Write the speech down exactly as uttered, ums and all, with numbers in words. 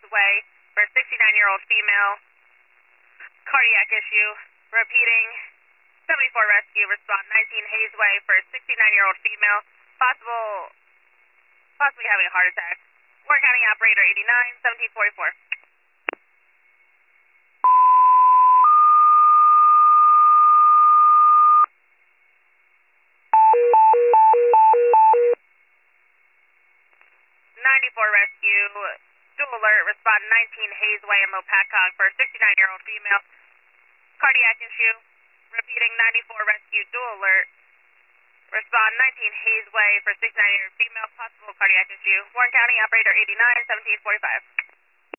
Way for sixty-nine-year-old female. Cardiac issue. Repeating. seventy-four rescue. Respond nineteen Hayes Way for sixty-nine-year-old female. Possible, possibly having a heart attack. Warren County operator eighty-nine, seventeen forty-four. ninety-four rescue, dual alert, respond nineteen Hayes Way in Lopatcong for sixty-nine-year-old female. Cardiac issue. Repeating ninety-four rescue, dual alert. Respond nineteen Hayes Way for sixty-nine-year-old female, possible cardiac issue. Warren County operator eighty-nine, seventeen forty-five.